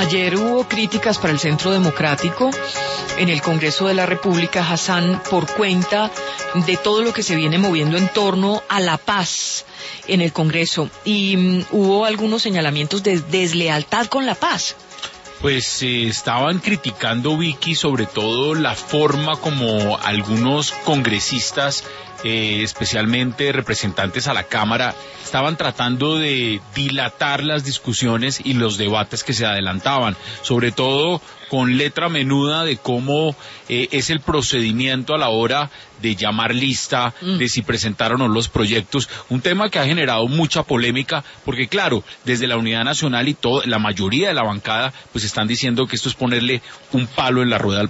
Ayer hubo críticas para el Centro Democrático en el Congreso de la República, Hassan, por cuenta de todo lo que se viene moviendo en torno a la paz en el Congreso, y hubo algunos señalamientos de deslealtad con la paz. Pues estaban criticando, Vicky, sobre todo la forma como algunos congresistas, especialmente representantes a la Cámara, estaban tratando de dilatar las discusiones y los debates que se adelantaban, sobre todo con letra menuda de cómo es el procedimiento a la hora de llamar lista, de si presentaron o no los proyectos, un tema que ha generado mucha polémica, porque claro, desde la Unidad Nacional y la mayoría de la bancada, pues están diciendo que esto es ponerle un palo en la rueda